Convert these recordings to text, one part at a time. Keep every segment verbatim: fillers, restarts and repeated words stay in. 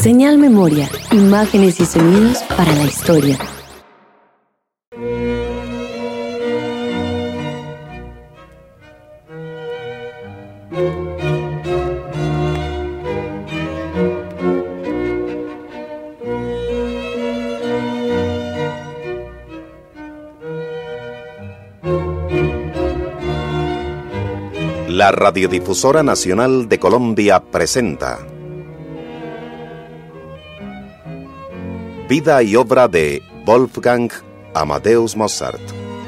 Señal Memoria, imágenes y sonidos para la historia. La Radiodifusora Nacional de Colombia presenta Vida y obra de Wolfgang Amadeus Mozart.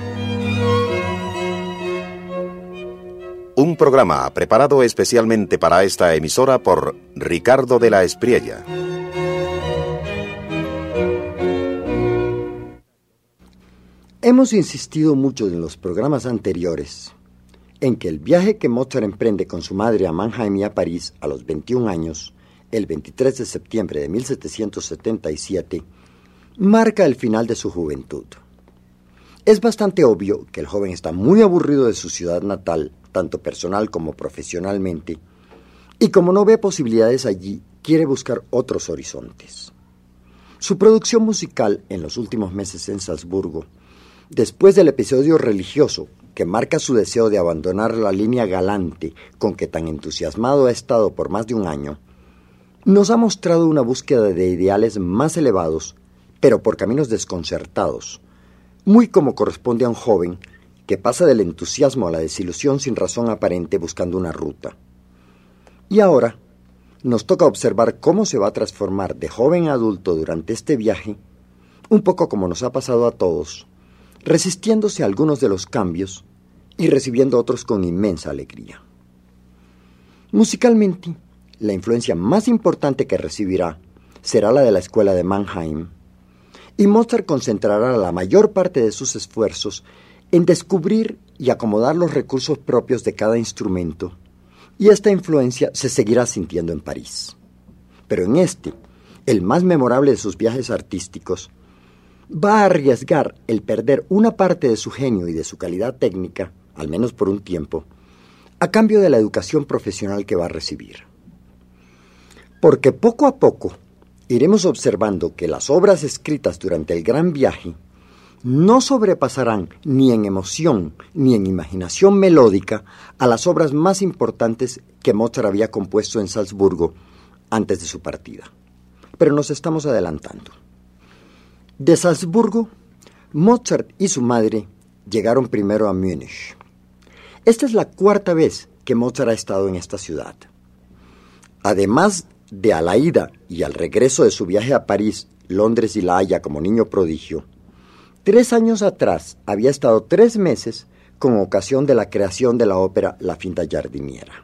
Un programa preparado especialmente para esta emisora por Ricardo de la Espriella. Hemos insistido mucho en los programas anteriores en que el viaje que Mozart emprende con su madre a Mannheim y a París a los veintiún años, el veintitrés de septiembre de mil setecientos setenta y siete, marca el final de su juventud. Es bastante obvio que el joven está muy aburrido de su ciudad natal, tanto personal como profesionalmente, y como no ve posibilidades allí, quiere buscar otros horizontes. Su producción musical en los últimos meses en Salzburgo, después del episodio religioso que marca su deseo de abandonar la línea galante con que tan entusiasmado ha estado por más de un año, nos ha mostrado una búsqueda de ideales más elevados, pero por caminos desconcertados, muy como corresponde a un joven que pasa del entusiasmo a la desilusión sin razón aparente buscando una ruta. Y ahora nos toca observar cómo se va a transformar de joven a adulto durante este viaje, un poco como nos ha pasado a todos, resistiéndose a algunos de los cambios y recibiendo otros con inmensa alegría. Musicalmente, la influencia más importante que recibirá será la de la escuela de Mannheim, y Mozart concentrará la mayor parte de sus esfuerzos en descubrir y acomodar los recursos propios de cada instrumento, y esta influencia se seguirá sintiendo en París. Pero en este, el más memorable de sus viajes artísticos, va a arriesgar el perder una parte de su genio y de su calidad técnica, al menos por un tiempo, a cambio de la educación profesional que va a recibir. Porque poco a poco iremos observando que las obras escritas durante el gran viaje no sobrepasarán ni en emoción ni en imaginación melódica a las obras más importantes que Mozart había compuesto en Salzburgo antes de su partida. Pero nos estamos adelantando. De Salzburgo, Mozart y su madre llegaron primero a Múnich. Esta es la cuarta vez que Mozart ha estado en esta ciudad. Además de a la ida y al regreso de su viaje a París, Londres y La Haya como niño prodigio, tres años atrás había estado tres meses con ocasión de la creación de la ópera La Finta Giardiniera.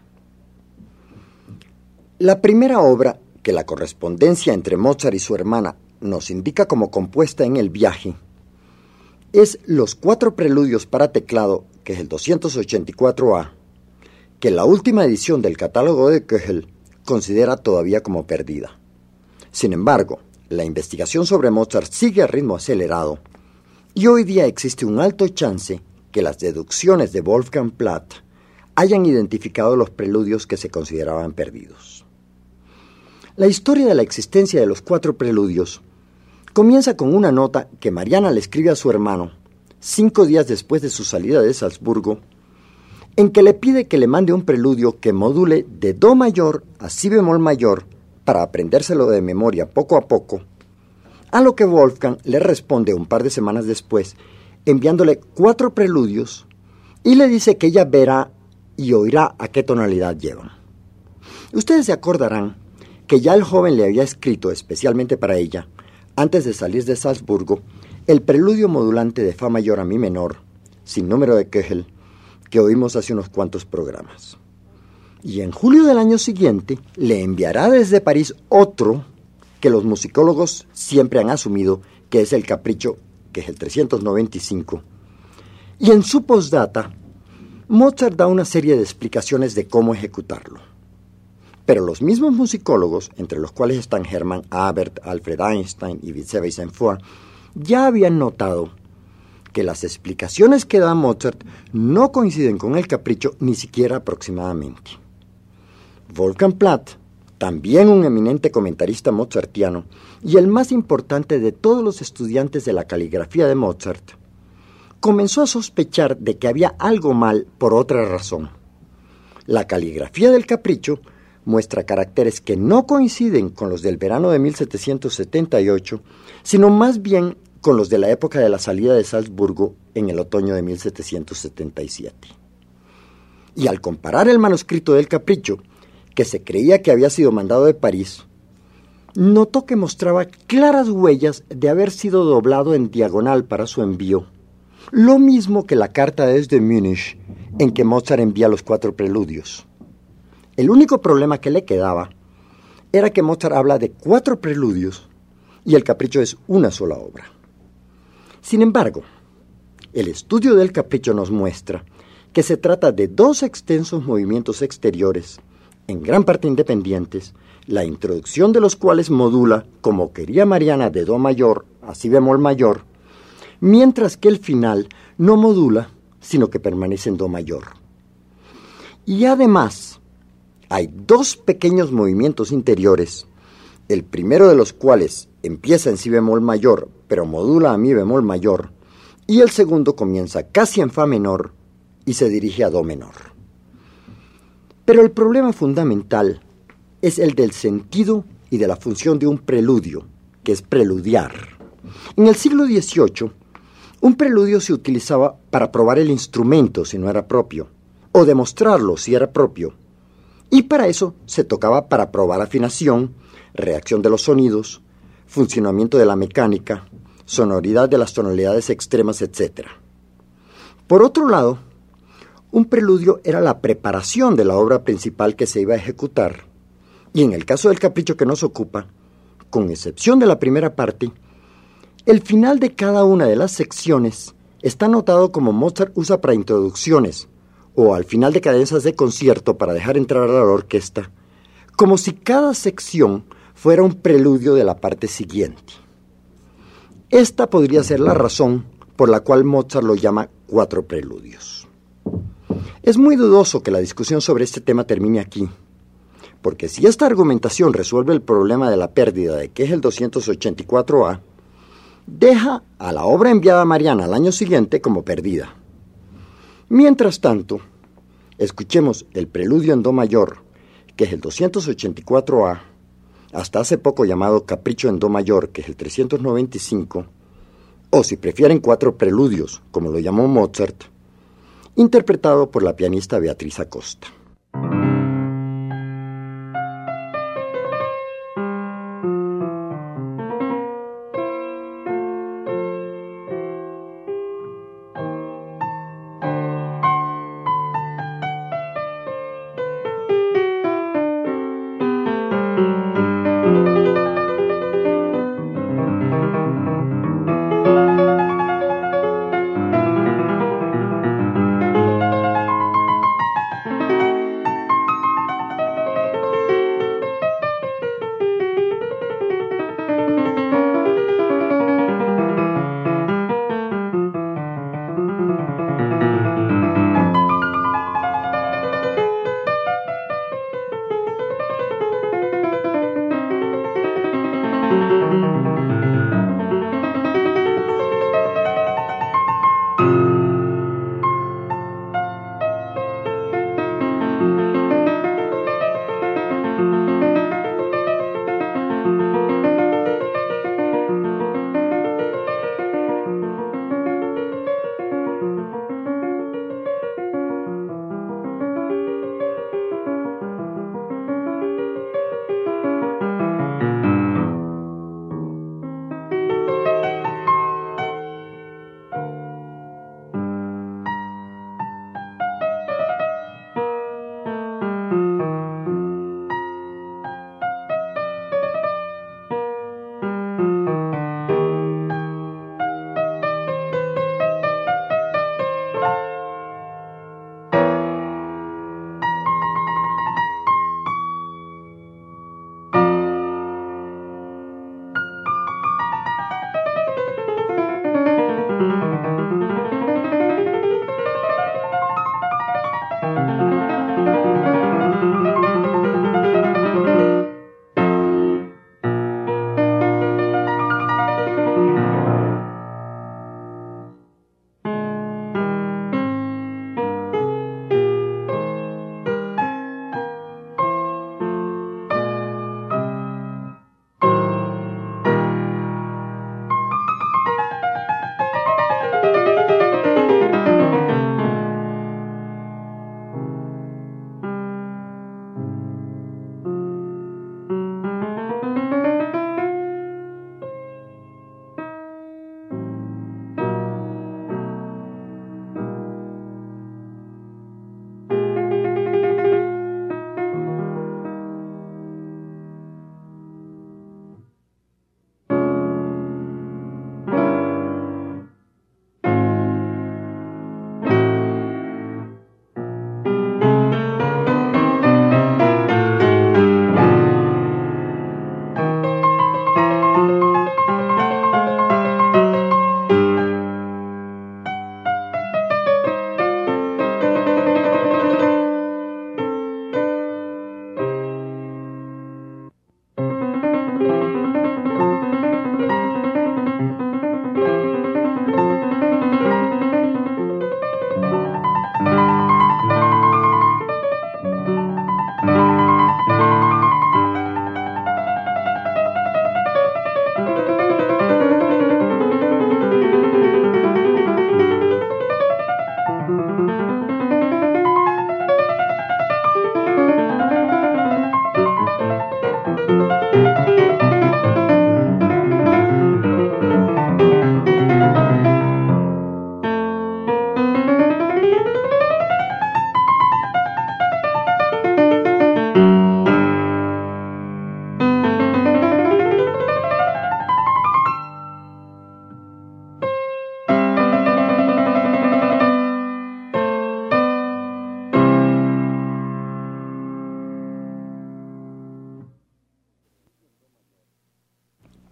La primera obra que la correspondencia entre Mozart y su hermana nos indica como compuesta en el viaje es Los cuatro preludios para teclado, que es el doscientos ochenta y cuatro A, que la última edición del catálogo de Köchel considera todavía como perdida. Sin embargo, la investigación sobre Mozart sigue a ritmo acelerado y hoy día existe un alto chance que las deducciones de Wolfgang Platt hayan identificado los preludios que se consideraban perdidos. La historia de la existencia de los cuatro preludios comienza con una nota que Mariana le escribe a su hermano cinco días después de su salida de Salzburgo, en que le pide que le mande un preludio que module de do mayor a si bemol mayor para aprendérselo de memoria poco a poco, a lo que Wolfgang le responde un par de semanas después enviándole cuatro preludios y le dice que ella verá y oirá a qué tonalidad llevan. Ustedes se acordarán que ya el joven le había escrito especialmente para ella, antes de salir de Salzburgo, el preludio modulante de fa mayor a mi menor, sin número de Köchel, que oímos hace unos cuantos programas. Y en julio del año siguiente le enviará desde París otro que los musicólogos siempre han asumido que es el capricho, que es el trescientos noventa y cinco. Y en su postdata, Mozart da una serie de explicaciones de cómo ejecutarlo. Pero los mismos musicólogos, entre los cuales están Hermann Abert, Alfred Einstein y Witzewey Saint-Foy, ya habían notado que las explicaciones que da Mozart no coinciden con el capricho ni siquiera aproximadamente. Wolfgang Platt también un eminente comentarista mozartiano y el más importante de todos los estudiantes de la caligrafía de Mozart, comenzó a sospechar de que había algo mal por otra razón. La caligrafía del Capricho muestra caracteres que no coinciden con los del verano de mil setecientos setenta y ocho, sino más bien con los de la época de la salida de Salzburgo en el otoño de mil setecientos setenta y siete. Y al comparar el manuscrito del Capricho, que se creía que había sido mandado de París, notó que mostraba claras huellas de haber sido doblado en diagonal para su envío, lo mismo que la carta desde Múnich en que Mozart envía los cuatro preludios. El único problema que le quedaba era que Mozart habla de cuatro preludios y el Capricho es una sola obra. Sin embargo, el estudio del Capricho nos muestra que se trata de dos extensos movimientos exteriores, en gran parte independientes, la introducción de los cuales modula, como quería Mariana, de do mayor a si bemol mayor, mientras que el final no modula, sino que permanece en do mayor. Y además, hay dos pequeños movimientos interiores, el primero de los cuales empieza en si bemol mayor, pero modula a mi bemol mayor, y el segundo comienza casi en fa menor y se dirige a do menor. Pero el problema fundamental es el del sentido y de la función de un preludio, que es preludiar. En el siglo dieciocho, un preludio se utilizaba para probar el instrumento si no era propio, o demostrarlo si era propio. Y para eso se tocaba para probar afinación, reacción de los sonidos, funcionamiento de la mecánica, sonoridad de las tonalidades extremas, etcétera. Por otro lado, un preludio era la preparación de la obra principal que se iba a ejecutar, y en el caso del Capricho que nos ocupa, con excepción de la primera parte, el final de cada una de las secciones está anotado como Mozart usa para introducciones, o al final de cadencias de concierto para dejar entrar a la orquesta, como si cada sección fuera un preludio de la parte siguiente. Esta podría ser la razón por la cual Mozart lo llama cuatro preludios. Es muy dudoso que la discusión sobre este tema termine aquí, porque si esta argumentación resuelve el problema de la pérdida de que es el doscientos ochenta y cuatro A, deja a la obra enviada a Mariana al año siguiente como perdida. Mientras tanto, escuchemos el preludio en do mayor, que es el doscientos ochenta y cuatro A, hasta hace poco llamado Capricho en do mayor, que es el trescientos noventa y cinco, o si prefieren cuatro preludios, como lo llamó Mozart, interpretado por la pianista Beatriz Acosta.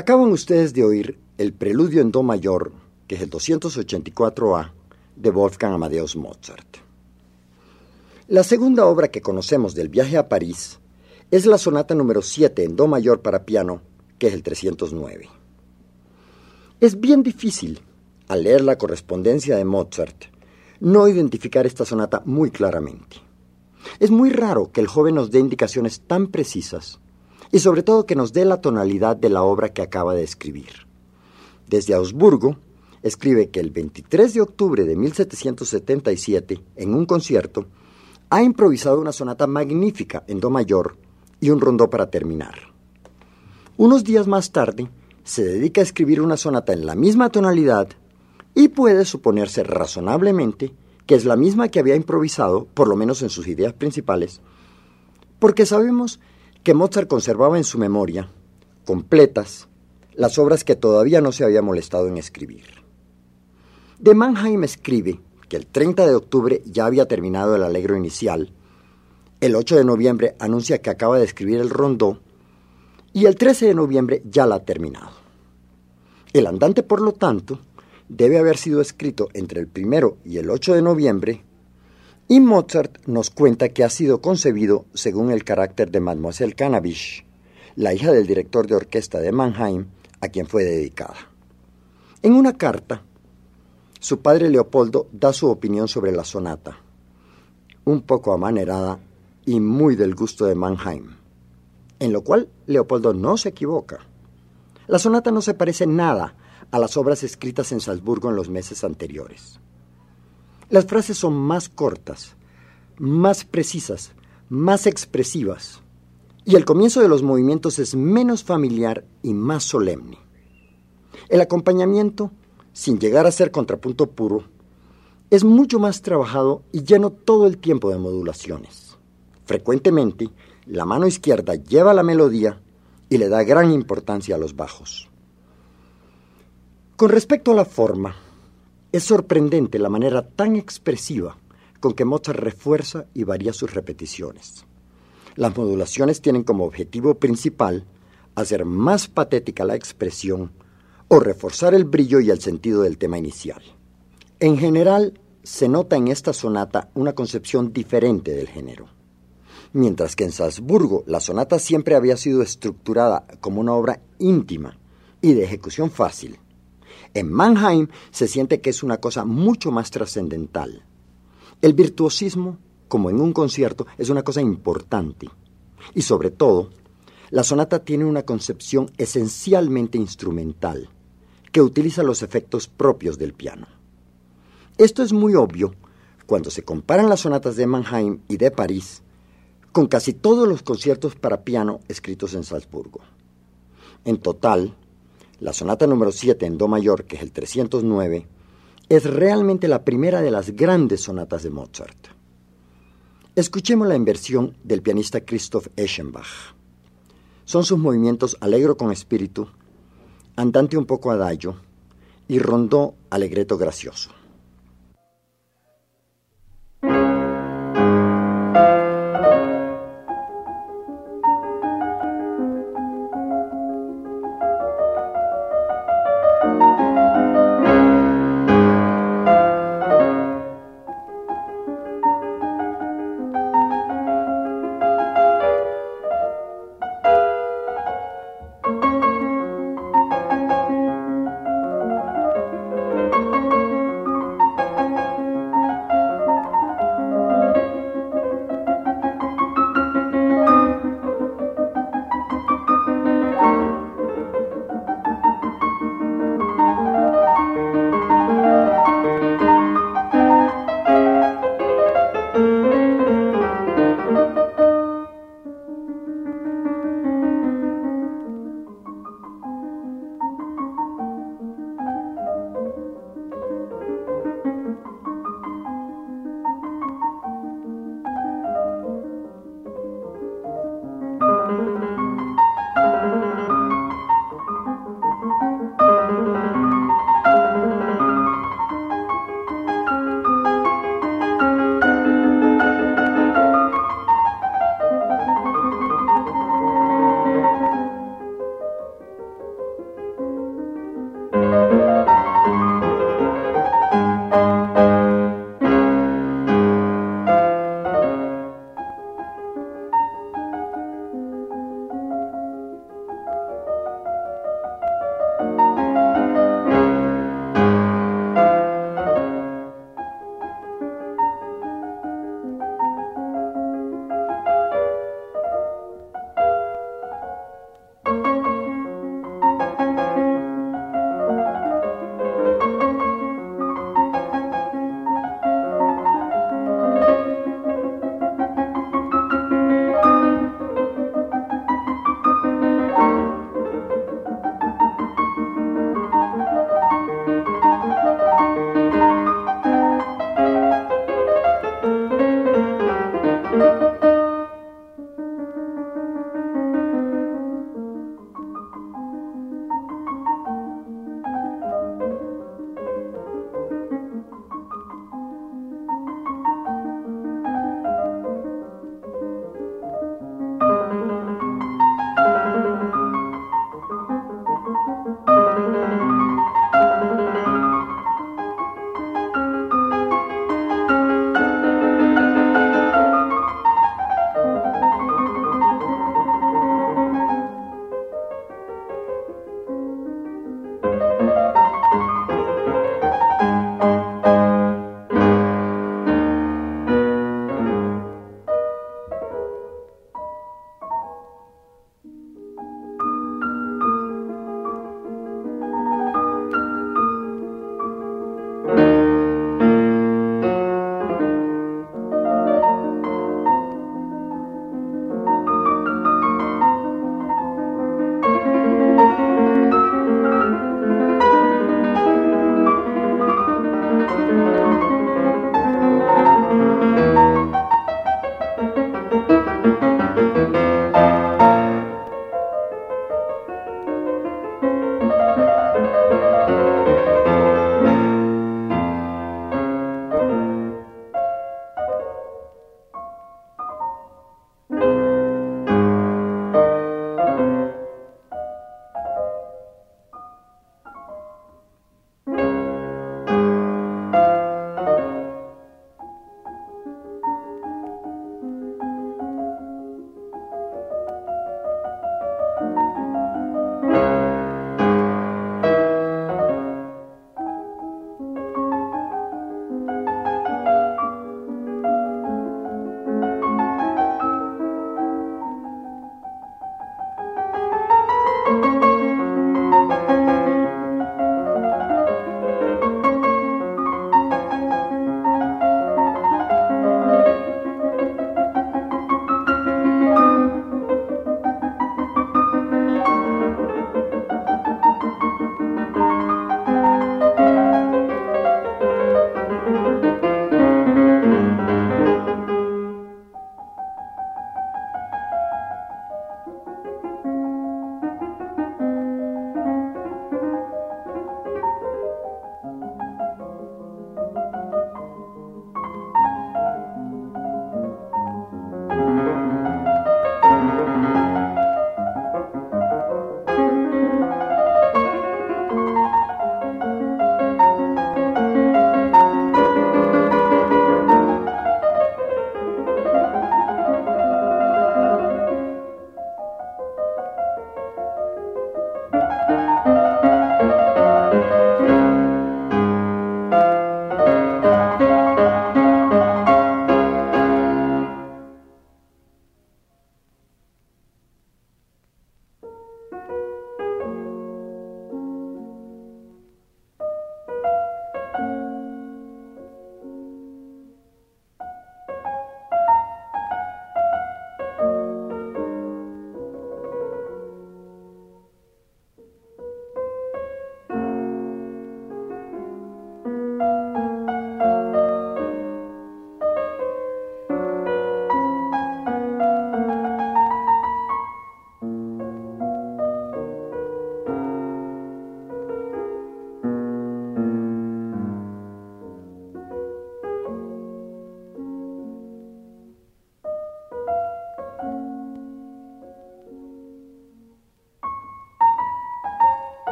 Acaban ustedes de oír el preludio en do mayor, que es el doscientos ochenta y cuatro A, de Wolfgang Amadeus Mozart. La segunda obra que conocemos del viaje a París es la sonata número siete en do mayor para piano, que es el trescientos nueve. Es bien difícil, al leer la correspondencia de Mozart, no identificar esta sonata muy claramente. Es muy raro que el joven nos dé indicaciones tan precisas y sobre todo que nos dé la tonalidad de la obra que acaba de escribir. Desde Augsburgo, escribe que el veintitrés de octubre de mil setecientos setenta y siete, en un concierto, ha improvisado una sonata magnífica en do mayor y un rondó para terminar. Unos días más tarde, se dedica a escribir una sonata en la misma tonalidad y puede suponerse razonablemente que es la misma que había improvisado, por lo menos en sus ideas principales, porque sabemos que Mozart conservaba en su memoria, completas, las obras que todavía no se había molestado en escribir. De Mannheim escribe que el treinta de octubre ya había terminado el allegro inicial, el ocho de noviembre anuncia que acaba de escribir el rondó, y el trece de noviembre ya la ha terminado. El andante, por lo tanto, debe haber sido escrito entre el primero y el ocho de noviembre, y Mozart nos cuenta que ha sido concebido según el carácter de Mademoiselle Cannabich, la hija del director de orquesta de Mannheim, a quien fue dedicada. En una carta, su padre Leopoldo da su opinión sobre la sonata, un poco amanerada y muy del gusto de Mannheim, en lo cual Leopoldo no se equivoca. La sonata no se parece nada a las obras escritas en Salzburgo en los meses anteriores. Las frases son más cortas, más precisas, más expresivas, y el comienzo de los movimientos es menos familiar y más solemne. El acompañamiento, sin llegar a ser contrapunto puro, es mucho más trabajado y lleno todo el tiempo de modulaciones. Frecuentemente, la mano izquierda lleva la melodía y le da gran importancia a los bajos. Con respecto a la forma, es sorprendente la manera tan expresiva con que Mozart refuerza y varía sus repeticiones. Las modulaciones tienen como objetivo principal hacer más patética la expresión o reforzar el brillo y el sentido del tema inicial. En general, se nota en esta sonata una concepción diferente del género. Mientras que en Salzburgo la sonata siempre había sido estructurada como una obra íntima y de ejecución fácil, en Mannheim se siente que es una cosa mucho más trascendental. El virtuosismo, como en un concierto, es una cosa importante. Y sobre todo, la sonata tiene una concepción esencialmente instrumental, que utiliza los efectos propios del piano. Esto es muy obvio cuando se comparan las sonatas de Mannheim y de París con casi todos los conciertos para piano escritos en Salzburgo. En total, la sonata número siete en do mayor, que es el trescientos nueve, es realmente la primera de las grandes sonatas de Mozart. Escuchémosla en versión del pianista Christoph Eschenbach. Son sus movimientos allegro con espíritu, andante un poco adagio y rondó allegretto gracioso.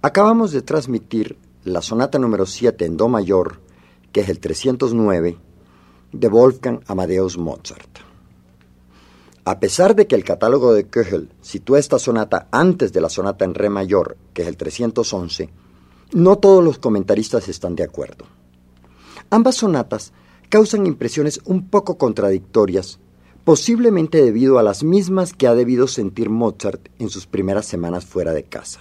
Acabamos de transmitir la sonata número siete en do mayor, que es el trescientos nueve, de Wolfgang Amadeus Mozart. A pesar de que el catálogo de Köchel sitúa esta sonata antes de la sonata en re mayor, que es el trescientos once, no todos los comentaristas están de acuerdo. Ambas sonatas causan impresiones un poco contradictorias, posiblemente debido a las mismas que ha debido sentir Mozart en sus primeras semanas fuera de casa.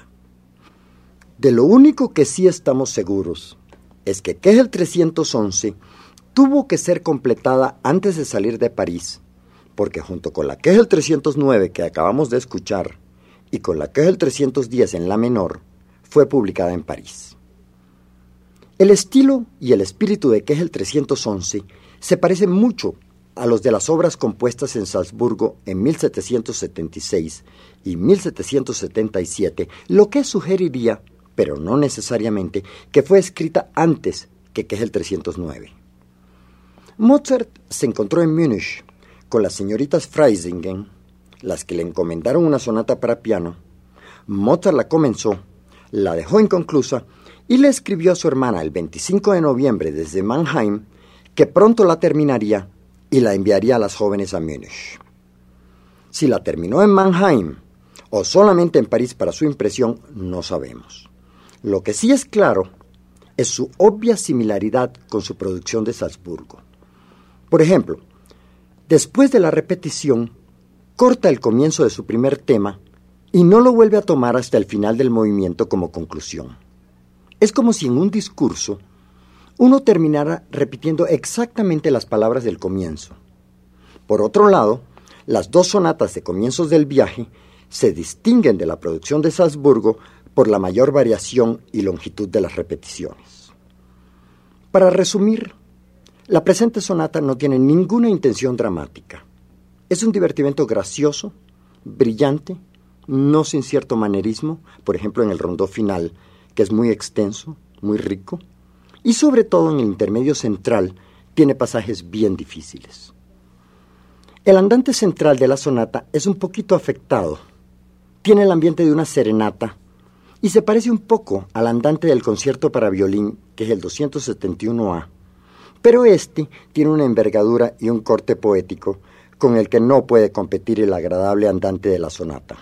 De lo único que sí estamos seguros es que Köchel trescientos once tuvo que ser completada antes de salir de París, porque junto con la Köchel trescientos nueve que acabamos de escuchar y con la Köchel trescientos diez en la menor, fue publicada en París. El estilo y el espíritu de Köchel trescientos once se parecen mucho a los de las obras compuestas en Salzburgo en mil setecientos setenta y seis y mil setecientos setenta y siete, lo que sugeriría, pero no necesariamente, que fue escrita antes que Köchel trescientos nueve. Mozart se encontró en Múnich con las señoritas Freisingen, las que le encomendaron una sonata para piano. Mozart la comenzó, la dejó inconclusa y le escribió a su hermana el veinticinco de noviembre desde Mannheim que pronto la terminaría y la enviaría a las jóvenes a Múnich. Si la terminó en Mannheim o solamente en París para su impresión, no sabemos. Lo que sí es claro es su obvia similaridad con su producción de Salzburgo. Por ejemplo, después de la repetición, corta el comienzo de su primer tema y no lo vuelve a tomar hasta el final del movimiento como conclusión. Es como si en un discurso uno terminara repitiendo exactamente las palabras del comienzo. Por otro lado, las dos sonatas de comienzos del viaje se distinguen de la producción de Salzburgo por la mayor variación y longitud de las repeticiones. Para resumir, la presente sonata no tiene ninguna intención dramática. Es un divertimento gracioso, brillante, no sin cierto manerismo, por ejemplo en el rondó final, que es muy extenso, muy rico, y sobre todo en el intermedio central tiene pasajes bien difíciles. El andante central de la sonata es un poquito afectado. Tiene el ambiente de una serenata y se parece un poco al andante del concierto para violín, que es el doscientos setenta y uno A, pero este tiene una envergadura y un corte poético con el que no puede competir el agradable andante de la sonata.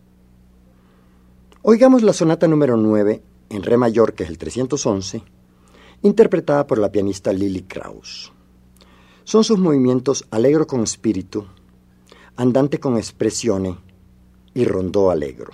Oigamos la sonata número nueve en re mayor, que es el trescientos once, interpretada por la pianista Lily Kraus. Son sus movimientos allegro con spirito, andante con espressione y rondó allegro.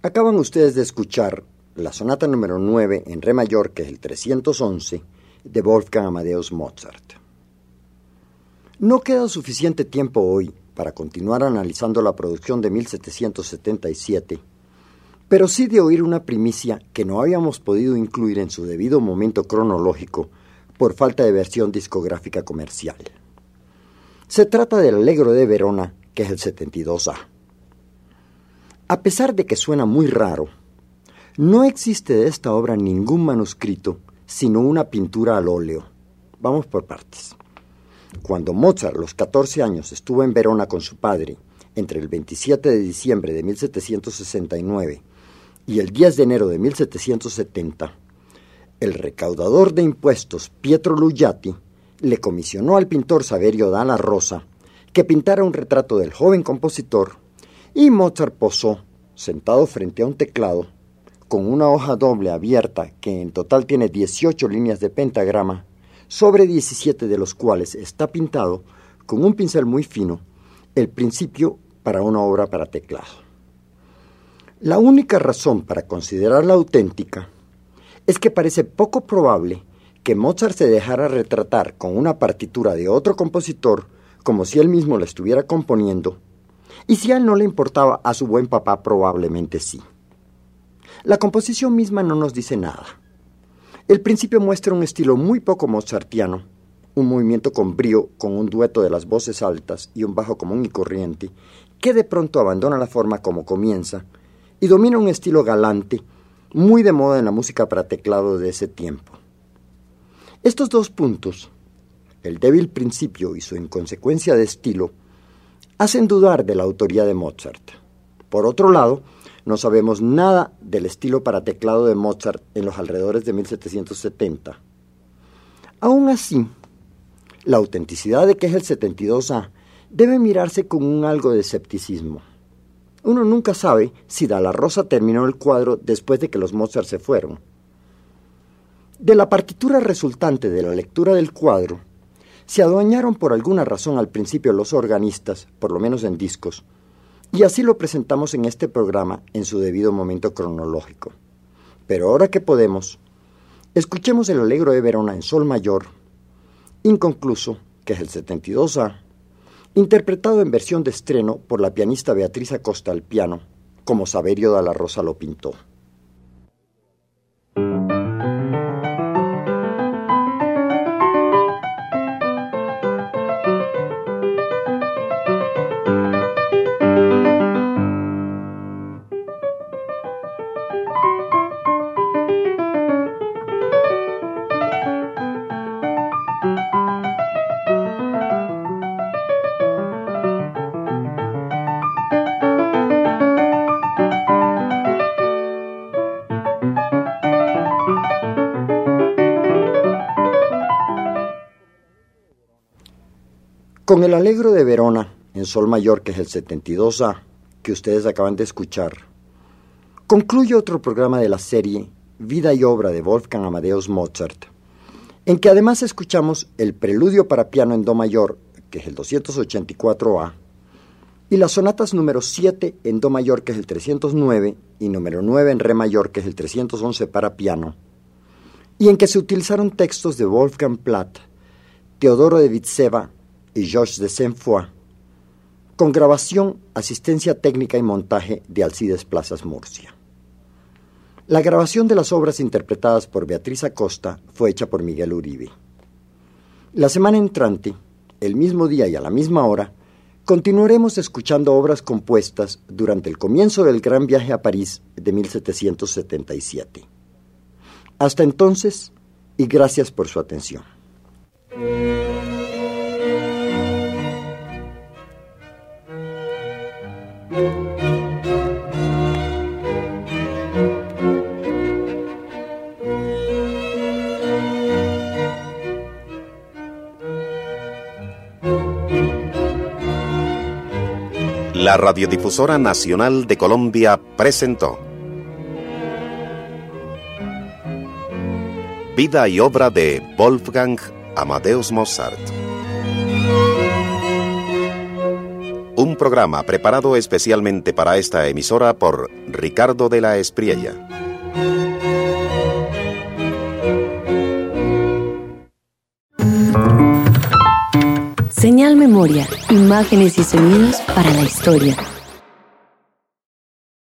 Acaban ustedes de escuchar la sonata número nueve en re mayor, que es el trescientos once, de Wolfgang Amadeus Mozart. No queda suficiente tiempo hoy para continuar analizando la producción de mil setecientos setenta y siete, pero sí de oír una primicia que no habíamos podido incluir en su debido momento cronológico por falta de versión discográfica comercial. Se trata del Allegro de Verona, que es el setenta y dos A. A pesar de que suena muy raro, no existe de esta obra ningún manuscrito, sino una pintura al óleo. Vamos por partes. Cuando Mozart, a los catorce años, estuvo en Verona con su padre, entre el veintisiete de diciembre de mil setecientos sesenta y nueve y el diez de enero de mil setecientos setenta, el recaudador de impuestos Pietro Lugiati le comisionó al pintor Saverio Dalla Rosa que pintara un retrato del joven compositor, y Mozart posó, sentado frente a un teclado, con una hoja doble abierta que en total tiene dieciocho líneas de pentagrama, sobre diecisiete de los cuales está pintado, con un pincel muy fino, el principio para una obra para teclado. La única razón para considerarla auténtica es que parece poco probable que Mozart se dejara retratar con una partitura de otro compositor como si él mismo la estuviera componiendo, y si a él no le importaba, a su buen papá probablemente sí. La composición misma no nos dice nada. El principio muestra un estilo muy poco mozartiano, un movimiento con brío, con un dueto de las voces altas y un bajo común y corriente, que de pronto abandona la forma como comienza y domina un estilo galante, muy de moda en la música para teclado de ese tiempo. Estos dos puntos, el débil principio y su inconsecuencia de estilo, hacen dudar de la autoría de Mozart. Por otro lado, no sabemos nada del estilo para teclado de Mozart en los alrededores de mil setecientos setenta. Aún así, la autenticidad de que es el setenta y dos A debe mirarse con un algo de escepticismo. Uno nunca sabe si Dalla Rosa terminó el cuadro después de que los Mozart se fueron. De la partitura resultante de la lectura del cuadro, se adueñaron por alguna razón al principio los organistas, por lo menos en discos, y así lo presentamos en este programa en su debido momento cronológico. Pero ahora que podemos, escuchemos el Allegro de Verona en sol mayor, inconcluso, que es el setenta y dos A, interpretado en versión de estreno por la pianista Beatriz Acosta al piano, como Saverio Dalla Rosa lo pintó. Con el Allegro de Verona, en sol mayor, que es el setenta y dos A, que ustedes acaban de escuchar, concluye otro programa de la serie Vida y obra de Wolfgang Amadeus Mozart, en que además escuchamos el Preludio para piano en do mayor, que es el doscientos ochenta y cuatro A, y las sonatas número siete en do mayor, que es el trescientos nueve, y número nueve en re mayor, que es el trescientos once para piano, y en que se utilizaron textos de Wolfgang Platt, Teodoro de Vitseva y Georges de Saint-Foy, con grabación, asistencia técnica y montaje de Alcides Plazas Murcia. La grabación de las obras interpretadas por Beatriz Acosta fue hecha por Miguel Uribe. La semana entrante, el mismo día y a la misma hora, continuaremos escuchando obras compuestas durante el comienzo del gran viaje a París de mil setecientos setenta y siete. Hasta entonces, y gracias por su atención. La Radiodifusora Nacional de Colombia presentó Vida y obra de Wolfgang Amadeus Mozart. Un programa preparado especialmente para esta emisora por Ricardo de la Espriella. Señal Memoria, imágenes y sonidos para la historia.